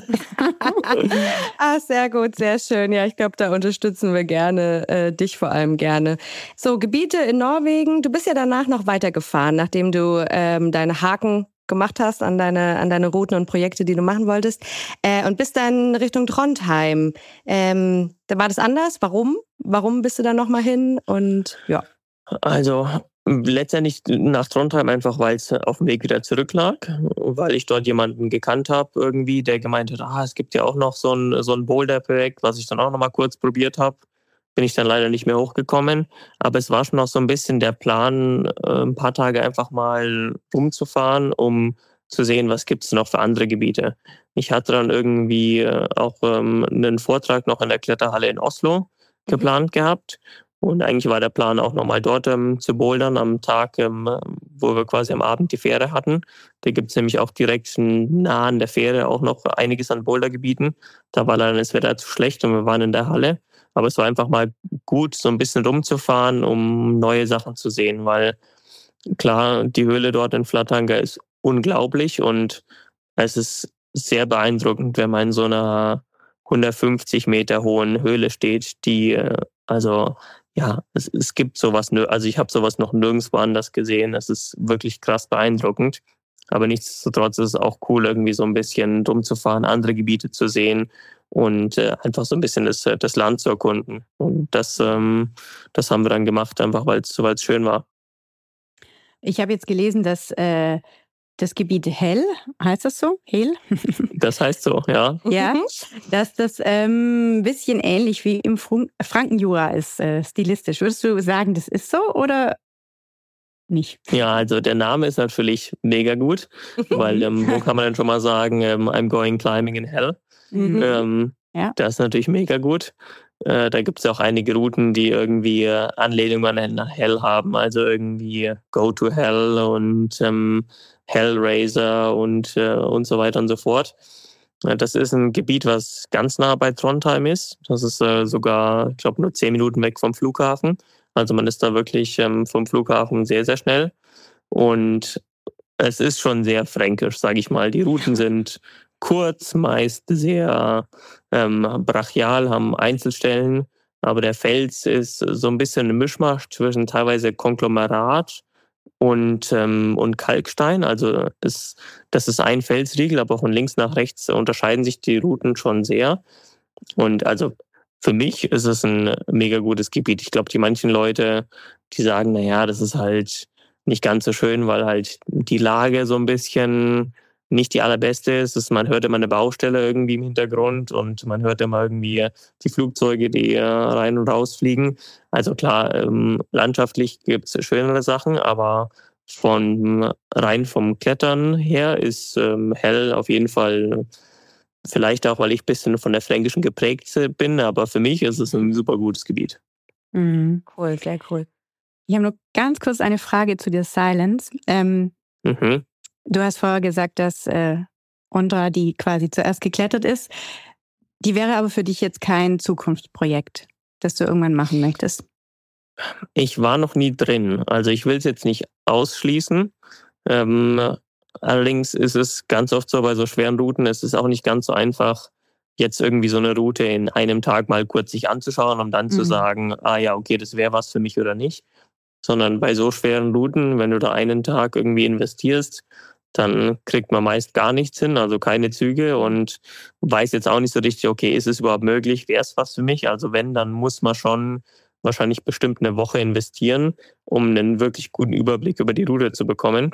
Speaker 1: Ah, sehr gut, sehr schön. Ja, ich glaube, da unterstützen wir gerne, äh, dich vor allem gerne. So, Gebiete in Norwegen. Du bist ja danach noch weitergefahren, nachdem du ähm, deine Haken gemacht hast an deine, an deine Routen und Projekte, die du machen wolltest. Äh, und bist dann Richtung Trondheim. Ähm, da war das anders? Warum? Warum bist du da nochmal hin? Und ja.
Speaker 3: Also letztendlich nach Trondheim einfach, weil es auf dem Weg wieder zurück lag, weil ich dort jemanden gekannt habe irgendwie, der gemeint hat, ah, es gibt ja auch noch so ein, so ein Boulder-Projekt, was ich dann auch noch mal kurz probiert habe. Bin ich dann leider nicht mehr hochgekommen, aber es war schon noch so ein bisschen der Plan, ein paar Tage einfach mal rumzufahren, um zu sehen, was gibt es noch für andere Gebiete. Ich hatte dann irgendwie auch einen Vortrag noch in der Kletterhalle in Oslo geplant mhm. gehabt. Und eigentlich war der Plan auch nochmal dort ähm, zu bouldern am Tag, ähm, wo wir quasi am Abend die Fähre hatten. Da gibt es nämlich auch direkt nah an der Fähre auch noch einiges an Bouldergebieten. Da war leider das Wetter zu schlecht und wir waren in der Halle. Aber es war einfach mal gut, so ein bisschen rumzufahren, um neue Sachen zu sehen. Weil klar, die Höhle dort in Flatanger ist unglaublich und es ist sehr beeindruckend, wenn man in so einer hundertfünfzig Meter hohen Höhle steht, die also ja, es, es gibt sowas, also ich habe sowas noch nirgendwo anders gesehen. Es ist wirklich krass beeindruckend. Aber nichtsdestotrotz ist es auch cool, irgendwie so ein bisschen rumzufahren, andere Gebiete zu sehen und äh, einfach so ein bisschen das, das Land zu erkunden. Und das, ähm, das haben wir dann gemacht, einfach weil es weil es schön war.
Speaker 2: Ich habe jetzt gelesen, dass äh, das Gebiet Hell, heißt das so? Hell?
Speaker 3: Das heißt so, ja.
Speaker 2: Ja, dass das ein ähm, bisschen ähnlich wie im Fr- Frankenjura ist, äh, stilistisch. Würdest du sagen, das ist so oder nicht?
Speaker 3: Ja, also der Name ist natürlich mega gut, weil ähm, wo kann man denn schon mal sagen, ähm, I'm going climbing in hell? Mhm. Ähm, ja. Das ist natürlich mega gut. Äh, da gibt es auch einige Routen, die irgendwie äh, Anlehnungen an Hell haben, also irgendwie Go to Hell und ähm, Hellraiser und, äh, und so weiter und so fort. Äh, das ist ein Gebiet, was ganz nah bei Trondheim ist. Das ist äh, sogar, ich glaube, nur zehn Minuten weg vom Flughafen. Also man ist da wirklich ähm, vom Flughafen sehr, sehr schnell. Und es ist schon sehr fränkisch, sage ich mal. Die Routen sind kurz, meist sehr ähm, brachial, haben Einzelstellen. Aber der Fels ist so ein bisschen ein Mischmasch zwischen teilweise Konglomerat und, ähm, und Kalkstein. Also ist, das ist ein Felsriegel, aber von links nach rechts unterscheiden sich die Routen schon sehr. Und also für mich ist es ein mega gutes Gebiet. Ich glaube, die manchen Leute, die sagen, na ja, das ist halt nicht ganz so schön, weil halt die Lage so ein bisschen nicht die allerbeste ist. Es, man hört immer eine Baustelle irgendwie im Hintergrund und man hört immer irgendwie die Flugzeuge, die äh, rein und raus fliegen. Also klar, ähm, landschaftlich gibt es schönere Sachen, aber von rein vom Klettern her ist ähm, Hell auf jeden Fall, vielleicht auch, weil ich ein bisschen von der Fränkischen geprägt bin, aber für mich ist es ein super gutes Gebiet.
Speaker 2: Mhm.
Speaker 1: Cool, sehr cool.
Speaker 2: Ich habe nur ganz kurz eine Frage zu der Silence. Ähm,
Speaker 3: Mhm.
Speaker 2: Du hast vorher gesagt, dass äh, Ondra, die quasi zuerst geklettert ist, die wäre aber für dich jetzt kein Zukunftsprojekt, das du irgendwann machen möchtest.
Speaker 3: Ich war noch nie drin, also ich will es jetzt nicht ausschließen. Ähm, allerdings ist es ganz oft so bei so schweren Routen, es ist auch nicht ganz so einfach, jetzt irgendwie so eine Route in einem Tag mal kurz sich anzuschauen, um dann mhm. zu sagen, ah ja, okay, das wäre was für mich oder nicht. Sondern bei so schweren Routen, wenn du da einen Tag irgendwie investierst, dann kriegt man meist gar nichts hin, also keine Züge und weiß jetzt auch nicht so richtig, okay, ist es überhaupt möglich, wäre es was für mich? Also wenn, dann muss man schon wahrscheinlich bestimmt eine Woche investieren, um einen wirklich guten Überblick über die Route zu bekommen.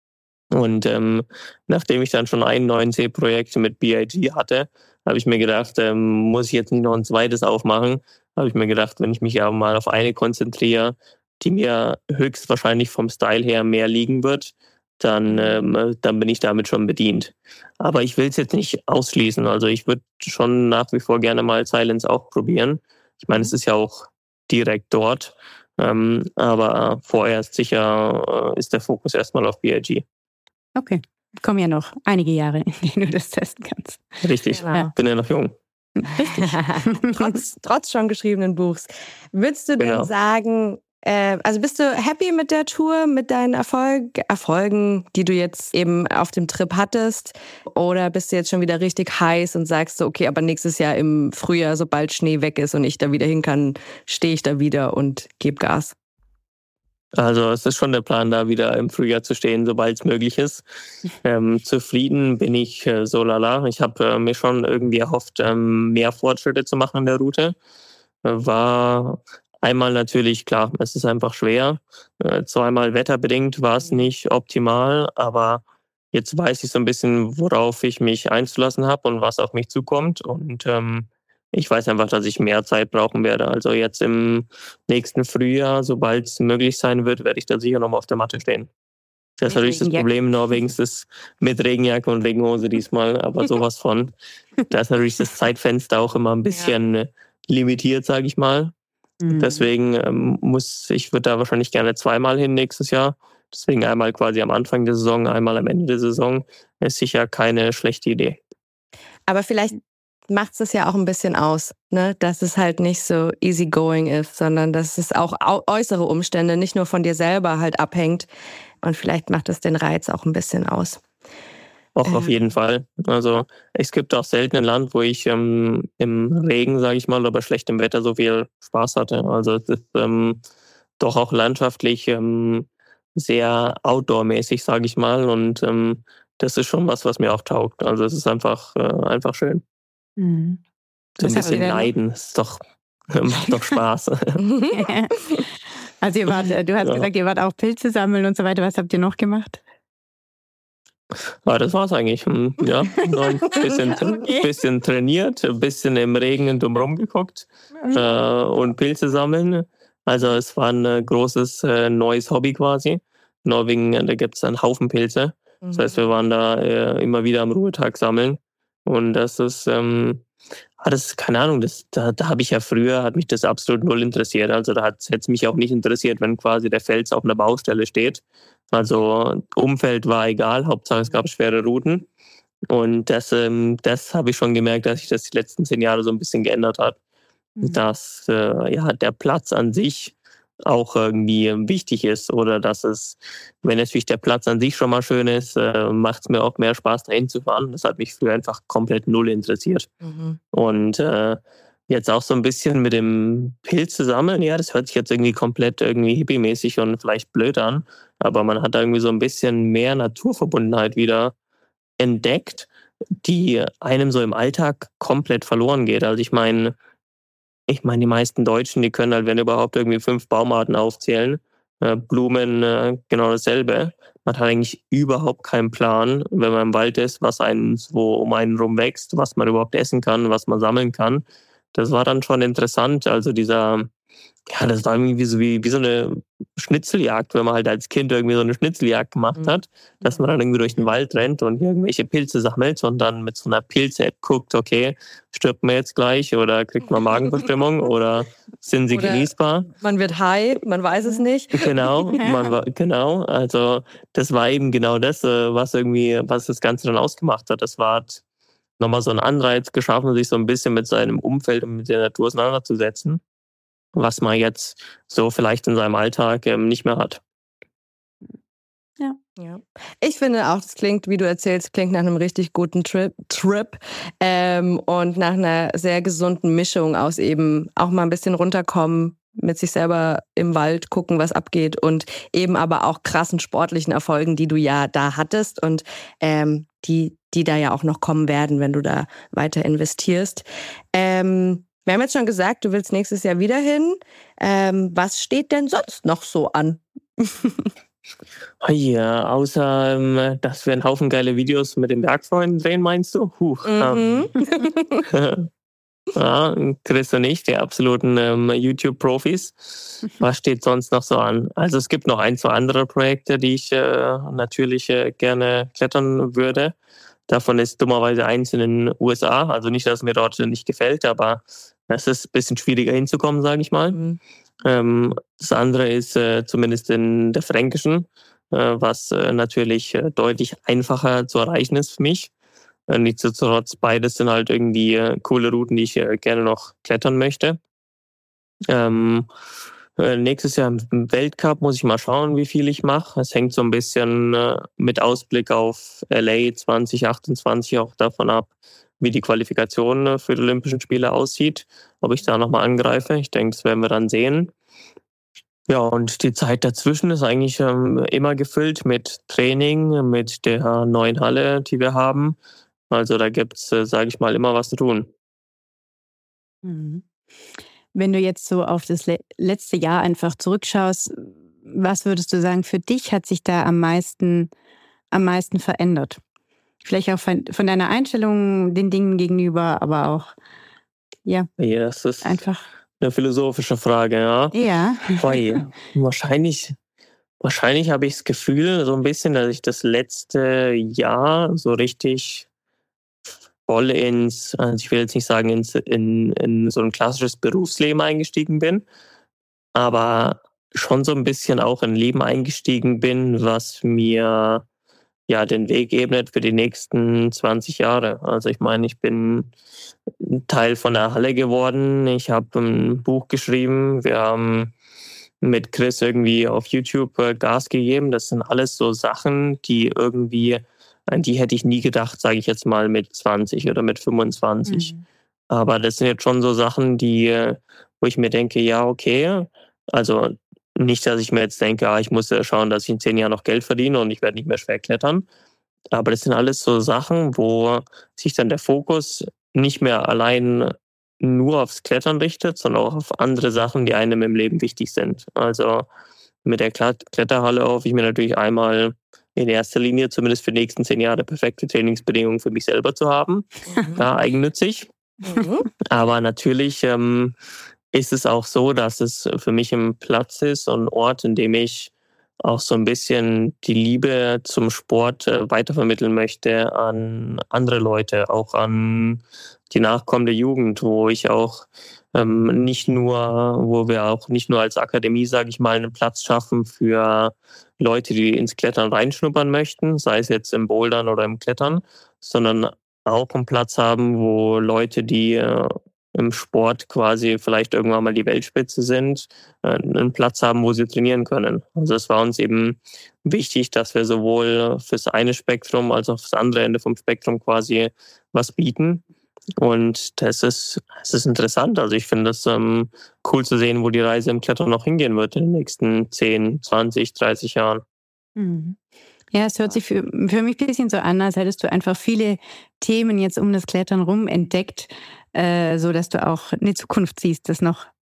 Speaker 3: Und ähm, nachdem ich dann schon ein neun C-Projekt mit B I G hatte, habe ich mir gedacht, ähm, muss ich jetzt nicht noch ein zweites aufmachen? Habe ich mir gedacht, wenn ich mich ja mal auf eine konzentriere, die mir höchstwahrscheinlich vom Style her mehr liegen wird, dann, ähm, dann bin ich damit schon bedient. Aber ich will es jetzt nicht ausschließen. Also ich würde schon nach wie vor gerne mal Silence auch probieren. Ich meine, es ist ja auch direkt dort. Ähm, aber vorerst sicher äh, ist der Fokus erstmal auf B I G.
Speaker 2: Okay, kommen ja noch einige Jahre, in denen du das testen kannst.
Speaker 3: Richtig,
Speaker 1: Genau.
Speaker 3: Bin ja noch jung.
Speaker 2: Richtig.
Speaker 1: trotz, trotz schon geschriebenen Buchs. Würdest du
Speaker 3: Genau.
Speaker 1: denn sagen, äh, also bist du happy mit der Tour, mit deinen Erfolg, Erfolgen, die du jetzt eben auf dem Trip hattest? Oder bist du jetzt schon wieder richtig heiß und sagst so, okay, aber nächstes Jahr im Frühjahr, sobald Schnee weg ist und ich da wieder hin kann, stehe ich da wieder und gebe Gas?
Speaker 3: Also es ist schon der Plan, da wieder im Frühjahr zu stehen, sobald es möglich ist. Ähm, zufrieden bin ich äh, so lala. Ich habe äh, mir schon irgendwie erhofft, ähm, mehr Fortschritte zu machen in der Route. Äh, war einmal natürlich, klar, es ist einfach schwer. Äh, zweimal wetterbedingt war es nicht optimal, aber jetzt weiß ich so ein bisschen, worauf ich mich einzulassen habe und was auf mich zukommt. Und ähm, ich weiß einfach, dass ich mehr Zeit brauchen werde. Also jetzt im nächsten Frühjahr, sobald es möglich sein wird, werde ich da sicher nochmal auf der Matte stehen. Das ist natürlich das Problem Norwegens, ist mit Regenjacke und Regenhose diesmal, aber sowas von. Da ist natürlich das Zeitfenster auch immer ein bisschen ja. limitiert, sage ich mal. Mhm. Deswegen ähm, muss ich würde da wahrscheinlich gerne zweimal hin nächstes Jahr. Deswegen einmal quasi am Anfang der Saison, einmal am Ende der Saison. Ist sicher keine schlechte Idee.
Speaker 1: Aber vielleicht macht es ja auch ein bisschen aus, ne? Dass es halt nicht so easy going ist, sondern dass es auch äußere Umstände nicht nur von dir selber halt abhängt. Und vielleicht macht es den Reiz auch ein bisschen aus.
Speaker 3: Auch äh. auf jeden Fall. Also es gibt auch selten ein Land, wo ich ähm, im Regen, sage ich mal, oder bei schlechtem Wetter so viel Spaß hatte. Also es ist ähm, doch auch landschaftlich ähm, sehr outdoor-mäßig, sage ich mal. Und ähm, das ist schon was, was mir auch taugt. Also es ist einfach, äh, einfach schön.
Speaker 2: Mhm.
Speaker 3: So ein bisschen leiden, ist doch, macht doch Spaß.
Speaker 2: Also ihr wart, du hast ja. gesagt, ihr wart auch Pilze sammeln und so weiter. Was habt ihr noch gemacht?
Speaker 3: Ja, das war's eigentlich. Ja, ein bisschen, okay. bisschen trainiert, ein bisschen im Regen drumherum geguckt mhm. äh, und Pilze sammeln. Also es war ein großes äh, neues Hobby quasi. In Norwegen, da gibt es einen Haufen Pilze. Mhm. Das heißt, wir waren da äh, immer wieder am Ruhetag sammeln. Und das ist, ähm, ah, das, keine Ahnung, das, da, da habe ich ja früher, hat mich das absolut null interessiert. Also da hätte es mich auch nicht interessiert, wenn quasi der Fels auf einer Baustelle steht. Also Umfeld war egal, Hauptsache es gab schwere Routen. Und das, ähm, das habe ich schon gemerkt, dass sich das die letzten zehn Jahre so ein bisschen geändert hat. Mhm. Dass äh, ja, der Platz an sich auch irgendwie wichtig ist oder dass es, wenn natürlich der Platz an sich schon mal schön ist, äh, macht es mir auch mehr Spaß, dahin zu fahren. Das hat mich früher einfach komplett null interessiert. Mhm. Und äh, jetzt auch so ein bisschen mit dem Pilze sammeln, ja, das hört sich jetzt irgendwie komplett irgendwie hippie-mäßig und vielleicht blöd an, aber man hat da irgendwie so ein bisschen mehr Naturverbundenheit wieder entdeckt, die einem so im Alltag komplett verloren geht. Also ich meine, Ich meine, die meisten Deutschen, die können halt, wenn überhaupt, irgendwie fünf Baumarten aufzählen. äh, Blumen äh, genau dasselbe. Man hat eigentlich überhaupt keinen Plan, wenn man im Wald ist, was einen wo um einen rum wächst, was man überhaupt essen kann, was man sammeln kann. Das war dann schon interessant. Also dieser, ja, das war irgendwie so wie, wie so eine Schnitzeljagd, wenn man halt als Kind irgendwie so eine Schnitzeljagd gemacht hat, dass man dann irgendwie durch den Wald rennt und irgendwelche Pilze sammelt und dann mit so einer Pilze-App guckt, okay, stirbt man jetzt gleich oder kriegt man Magenverstimmung oder sind sie oder genießbar?
Speaker 1: Man wird high, man weiß es nicht.
Speaker 3: Genau, man war, genau. Also das war eben genau das, was irgendwie, was das Ganze dann ausgemacht hat. Das war nochmal so ein Anreiz geschaffen, sich so ein bisschen mit seinem Umfeld und mit der Natur auseinanderzusetzen, was man jetzt so vielleicht in seinem Alltag ähm, nicht mehr hat.
Speaker 1: Ja. ja. Ich finde auch, das klingt, wie du erzählst, klingt nach einem richtig guten Trip, Trip ähm, und nach einer sehr gesunden Mischung aus eben auch mal ein bisschen runterkommen, mit sich selber im Wald gucken, was abgeht und eben aber auch krassen sportlichen Erfolgen, die du ja da hattest und ähm, die, die da ja auch noch kommen werden, wenn du da weiter investierst. Ähm, Wir haben jetzt schon gesagt, du willst nächstes Jahr wieder hin. Ähm, was steht denn sonst noch so an?
Speaker 3: Ja, außer, ähm, dass wir einen Haufen geile Videos mit den Bergfreunden drehen, meinst du? Huh, mhm. ähm. Ja, Chris und ich, die absoluten ähm, YouTube-Profis. Was steht sonst noch so an? Also es gibt noch ein, zwei andere Projekte, die ich äh, natürlich äh, gerne klettern würde. Davon ist dummerweise eins in den U S A. Also nicht, dass es mir dort nicht gefällt, aber es ist ein bisschen schwieriger hinzukommen, sage ich mal. Mhm. Ähm, das andere ist äh, zumindest in der Fränkischen, äh, was äh, natürlich äh, deutlich einfacher zu erreichen ist für mich. Äh, nichtsdestotrotz, beides sind halt irgendwie äh, coole Routen, die ich äh, gerne noch klettern möchte. Ähm, äh, nächstes Jahr im Weltcup muss ich mal schauen, wie viel ich mache. Es hängt so ein bisschen äh, mit Ausblick auf L A zwanzig achtundzwanzig auch davon ab, wie die Qualifikation äh, für die Olympischen Spiele aussieht, ob ich da nochmal angreife. Ich denke, das werden wir dann sehen. Ja, und die Zeit dazwischen ist eigentlich ähm, immer gefüllt mit Training, mit der neuen Halle, die wir haben. Also da gibt's, äh, sage ich mal, immer was zu tun.
Speaker 2: Mhm. Wenn du jetzt so auf das le- letzte Jahr einfach zurückschaust, was würdest du sagen, für dich hat sich da am meisten, am meisten verändert? Vielleicht auch von, von deiner Einstellung den Dingen gegenüber, aber auch, ja,
Speaker 3: Ja, das ist
Speaker 2: einfach
Speaker 3: eine philosophische Frage, ja.
Speaker 2: Ja.
Speaker 3: Weil wahrscheinlich, wahrscheinlich habe ich das Gefühl, so ein bisschen, dass ich das letzte Jahr so richtig voll ins, also ich will jetzt nicht sagen, ins, in, in so ein klassisches Berufsleben eingestiegen bin, aber schon so ein bisschen auch in ein Leben eingestiegen bin, was mir ja den Weg ebnet für die nächsten zwanzig Jahre. Also ich meine, ich bin Teil von der Halle geworden. Ich habe ein Buch geschrieben. Wir haben mit Chris irgendwie auf YouTube Gas gegeben. Das sind alles so Sachen, die irgendwie, an die hätte ich nie gedacht, sage ich jetzt mal mit zwanzig oder mit fünfundzwanzig. Mhm. Aber das sind jetzt schon so Sachen, die, wo ich mir denke, ja, okay, also nicht, dass ich mir jetzt denke, ah, ich muss schauen, dass ich in zehn Jahren noch Geld verdiene und ich werde nicht mehr schwer klettern. Aber das sind alles so Sachen, wo sich dann der Fokus nicht mehr allein nur aufs Klettern richtet, sondern auch auf andere Sachen, die einem im Leben wichtig sind. Also mit der Kletterhalle hoffe ich mir natürlich einmal in erster Linie zumindest für die nächsten zehn Jahre perfekte Trainingsbedingungen für mich selber zu haben. Mhm. Ja, eigennützig. Mhm. Aber natürlich ähm, ist es auch so, dass es für mich ein Platz ist und ein Ort, in dem ich auch so ein bisschen die Liebe zum Sport äh, weitervermitteln möchte an andere Leute, auch an die nachkommende Jugend, wo ich auch ähm, nicht nur, wo wir auch nicht nur als Akademie, sage ich mal, einen Platz schaffen für Leute, die ins Klettern reinschnuppern möchten, sei es jetzt im Bouldern oder im Klettern, sondern auch einen Platz haben, wo Leute, die äh, im Sport quasi vielleicht irgendwann mal die Weltspitze sind, einen Platz haben, wo sie trainieren können. Also es war uns eben wichtig, dass wir sowohl fürs eine Spektrum als auch fürs andere Ende vom Spektrum quasi was bieten. Und das ist, das ist interessant. Also ich finde es ähm, cool zu sehen, wo die Reise im Klettern noch hingehen wird in den nächsten zehn, zwanzig, dreißig Jahren.
Speaker 2: Mhm. Ja, es hört sich für, für mich ein bisschen so an, als hättest du einfach viele Themen jetzt um das Klettern rum entdeckt, äh, so dass du auch eine Zukunft siehst, das noch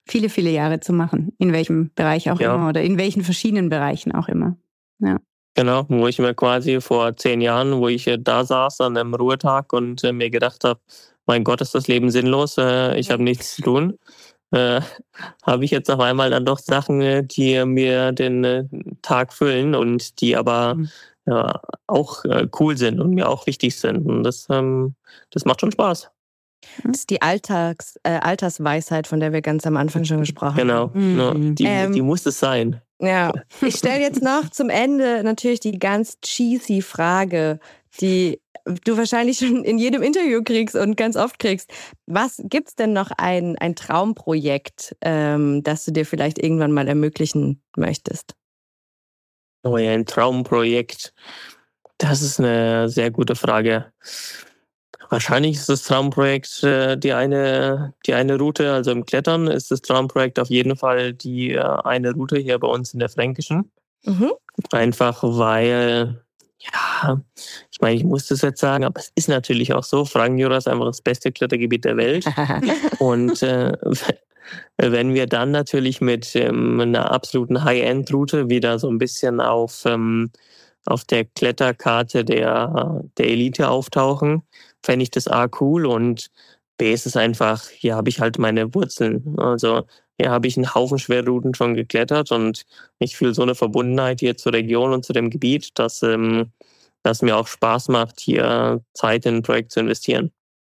Speaker 2: viele, viele Jahre zu machen, in welchem Bereich auch
Speaker 3: Ja.
Speaker 2: immer oder in welchen verschiedenen Bereichen auch immer. Ja.
Speaker 3: Genau, wo ich mir quasi vor zehn Jahren, wo ich äh, da saß an einem Ruhetag und äh, mir gedacht habe, mein Gott, ist das Leben sinnlos, äh, ich habe nichts zu tun, äh, habe ich jetzt auf einmal dann doch Sachen, äh, die mir den äh, Tag füllen und die aber
Speaker 2: Mhm.
Speaker 3: ja, auch äh, cool sind und mir auch wichtig sind. Und das, ähm, das macht schon Spaß.
Speaker 1: Das ist die Alltags, äh, Altersweisheit, von der wir ganz am Anfang schon gesprochen haben.
Speaker 3: Genau, ja,
Speaker 2: Mhm.
Speaker 3: die,
Speaker 1: Ähm,
Speaker 3: die muss es sein.
Speaker 1: Ja, ich stelle jetzt noch zum Ende natürlich die ganz cheesy Frage, die du wahrscheinlich schon in jedem Interview kriegst und ganz oft kriegst. Was gibt's denn noch ein, ein Traumprojekt, ähm, das du dir vielleicht irgendwann mal ermöglichen möchtest?
Speaker 3: Oh ja, ein Traumprojekt. Das ist eine sehr gute Frage. Wahrscheinlich ist das Traumprojekt äh, die eine die eine Route, also im Klettern ist das Traumprojekt auf jeden Fall die äh, eine Route hier bei uns in der Fränkischen.
Speaker 1: Mhm.
Speaker 3: Einfach weil, ja, ich meine, ich muss das jetzt sagen, aber es ist natürlich auch so, Frankenjura ist einfach das beste Klettergebiet der Welt. Und äh, wenn wir dann natürlich mit ähm, einer absoluten High-End-Route wieder so ein bisschen auf, ähm, auf der Kletterkarte der, der Elite auftauchen, fände ich das A cool und B ist es einfach, hier habe ich halt meine Wurzeln. Also hier habe ich einen Haufen Schwerrouten schon geklettert und ich fühle so eine Verbundenheit hier zur Region und zu dem Gebiet, dass ähm, dass mir auch Spaß macht, hier Zeit in ein Projekt zu investieren.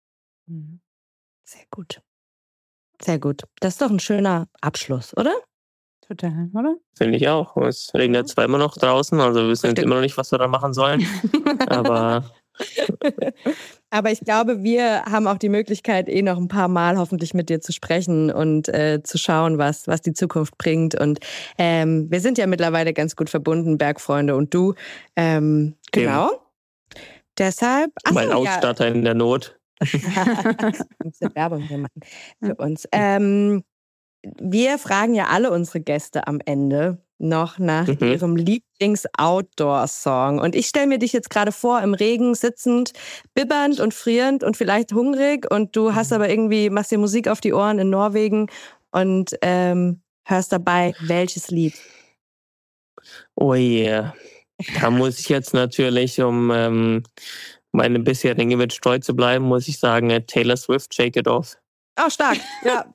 Speaker 1: Sehr gut. Sehr gut. Das ist doch ein schöner Abschluss, oder?
Speaker 2: Total, oder?
Speaker 3: Finde ich auch. Es regnet zwar immer noch draußen, also wir wissen
Speaker 1: Richtig.
Speaker 3: immer noch nicht, was wir da machen sollen, aber
Speaker 1: Aber ich glaube, wir haben auch die Möglichkeit, eh noch ein paar Mal hoffentlich mit dir zu sprechen und äh, zu schauen, was, was die Zukunft bringt. Und ähm, wir sind ja mittlerweile ganz gut verbunden, Bergfreunde und du. Ähm, genau. Deshalb. Ach so,
Speaker 3: mein
Speaker 1: ja.
Speaker 3: Ausstatter in der Not.
Speaker 1: Ein bisschen Werbung hier machen für uns. Ähm, wir fragen ja alle unsere Gäste am Ende noch nach
Speaker 3: Mhm.
Speaker 1: ihrem Lieblings-Outdoor-Song. Und ich stelle mir dich jetzt gerade vor, im Regen sitzend, bibbernd und frierend und vielleicht hungrig. Und du hast aber irgendwie, machst dir Musik auf die Ohren in Norwegen und ähm, hörst dabei welches Lied?
Speaker 3: Oh yeah. Da muss ich jetzt natürlich, um ähm, meine bisherigen Image treu zu bleiben, muss ich sagen, äh, Taylor Swift, Shake It Off.
Speaker 1: Oh, stark. Ja.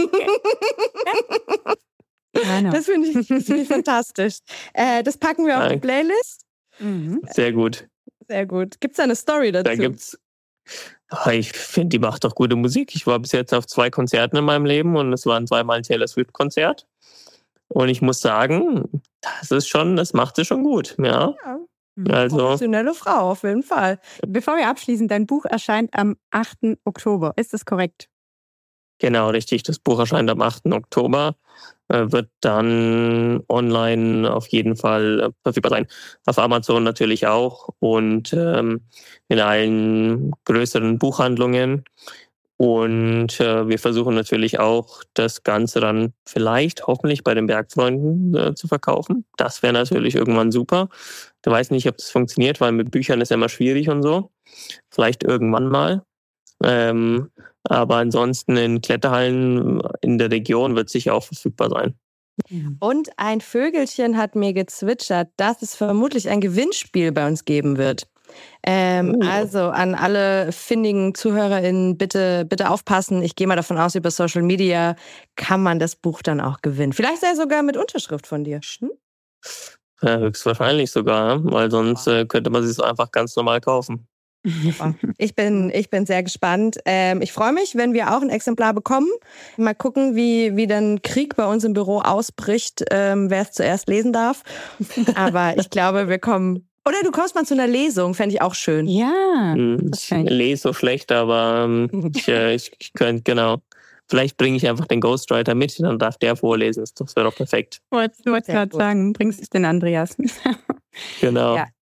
Speaker 2: Genau.
Speaker 1: Das finde ich, das find ich fantastisch. Äh, das packen wir auf die
Speaker 3: Danke.
Speaker 1: Playlist.
Speaker 2: Mhm.
Speaker 3: Sehr gut.
Speaker 1: Sehr gut. Gibt es da eine Story dazu?
Speaker 3: Da gibt's, Ah, ich finde, die macht doch gute Musik. Ich war bis jetzt auf zwei Konzerten in meinem Leben und es waren zweimal ein Taylor Swift-Konzert. Und ich muss sagen, das ist schon, das macht sie schon gut, ja.
Speaker 1: Ja.
Speaker 3: Also,
Speaker 1: Professionelle Frau, auf jeden Fall.
Speaker 2: Bevor wir abschließen, dein Buch erscheint am achten Oktober. Ist das korrekt?
Speaker 3: genau, richtig. Das Buch erscheint am achten Oktober, äh, wird dann online auf jeden Fall äh, verfügbar sein. Auf Amazon natürlich auch und ähm, in allen größeren Buchhandlungen. Und äh, wir versuchen natürlich auch, das Ganze dann vielleicht, hoffentlich bei den Bergfreunden äh, zu verkaufen. Das wäre natürlich irgendwann super. Ich weiß nicht, ob das funktioniert, weil mit Büchern ist ja immer schwierig und so. Vielleicht irgendwann mal. Ähm, aber ansonsten in Kletterhallen in der Region wird es sicher auch verfügbar sein.
Speaker 1: Und ein Vögelchen hat mir gezwitschert, dass es vermutlich ein Gewinnspiel bei uns geben wird. Ähm,
Speaker 3: Oh.
Speaker 1: Also an alle findigen ZuhörerInnen, bitte, bitte aufpassen. Ich gehe mal davon aus, über Social Media kann man das Buch dann auch gewinnen. Vielleicht sei sogar mit Unterschrift von dir. Hm?
Speaker 3: Ja, höchstwahrscheinlich sogar, weil sonst äh, könnte man sich es einfach ganz normal kaufen.
Speaker 1: Super. Ich bin, ich bin sehr gespannt. Ähm, ich freue mich, wenn wir auch ein Exemplar bekommen. Mal gucken, wie, wie dann Krieg bei uns im Büro ausbricht, ähm, wer es zuerst lesen darf. Aber ich glaube, wir kommen. Oder du kommst mal zu einer Lesung, fände ich auch schön.
Speaker 2: Ja.
Speaker 3: Hm,
Speaker 2: das
Speaker 3: Ich
Speaker 2: kann ich.
Speaker 3: lese so schlecht, aber ähm, ich, äh, ich, ich könnte, genau. Vielleicht bringe ich einfach den Ghostwriter mit, dann darf der vorlesen. Das wäre doch perfekt.
Speaker 2: Ich wollte wollte
Speaker 1: Sehr
Speaker 2: gerade
Speaker 1: gut.
Speaker 2: sagen, bringst du den Andreas mit?
Speaker 3: Genau.
Speaker 1: Ja.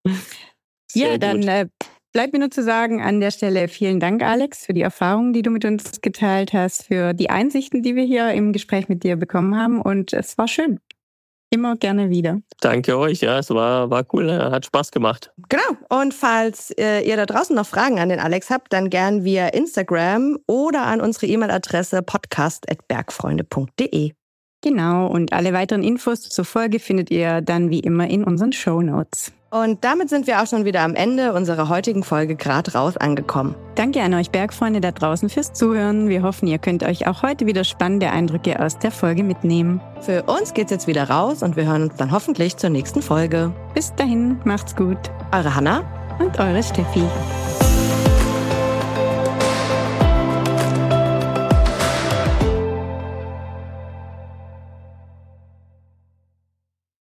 Speaker 3: Sehr
Speaker 2: Ja, dann
Speaker 3: gut.
Speaker 2: äh, bleibt mir nur zu sagen, an der Stelle vielen Dank, Alex, für die Erfahrungen, die du mit uns geteilt hast, für die Einsichten, die wir hier im Gespräch mit dir bekommen haben. Und es war schön. Immer gerne wieder.
Speaker 3: Danke euch, ja, es war, war cool, hat Spaß gemacht.
Speaker 1: Genau, und falls äh, ihr da draußen noch Fragen an den Alex habt, dann gern via Instagram oder an unsere E-Mail-Adresse podcast at bergfreunde punkt de.
Speaker 2: Genau, und alle weiteren Infos zur Folge findet ihr dann wie immer in unseren Shownotes.
Speaker 1: Und damit sind wir auch schon wieder am Ende unserer heutigen Folge Grad raus angekommen.
Speaker 2: Danke an euch Bergfreunde da draußen fürs Zuhören. Wir hoffen, ihr könnt euch auch heute wieder spannende Eindrücke aus der Folge mitnehmen.
Speaker 1: Für uns geht's jetzt wieder raus und wir hören uns dann hoffentlich zur nächsten Folge.
Speaker 2: Bis dahin, macht's gut.
Speaker 1: Eure Hanna
Speaker 2: und eure Steffi.